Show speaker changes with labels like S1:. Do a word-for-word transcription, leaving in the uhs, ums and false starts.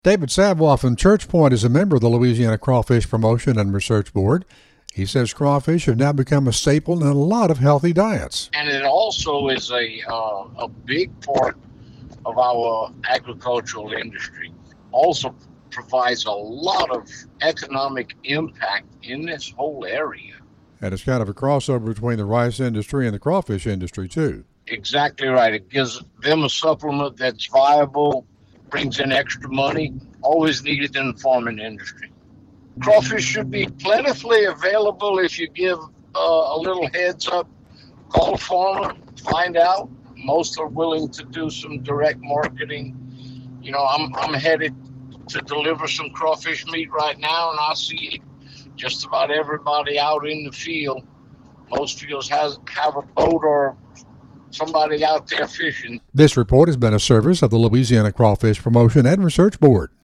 S1: David Savoy from Church Point is a member of the Louisiana Crawfish Promotion and Research Board. He says crawfish have now become a staple in a lot of healthy diets.
S2: And it also is a uh, a big part of our agricultural industry. Also provides a lot of economic impact in this whole area.
S1: And it's kind of a crossover between the rice industry and the crawfish industry, too.
S2: Exactly right. It gives them a supplement that's viable, brings in extra money, always needed in the farming industry. Crawfish should be plentifully available if you give uh, a little heads up. Call a farmer, find out. Most are willing to do some direct marketing. You know, I'm I'm headed to deliver some crawfish meat right now, and I see just about everybody out in the field. Most fields has have a boat or somebody out there fishing.
S1: This report has been a service of the Louisiana Crawfish Promotion and Research Board.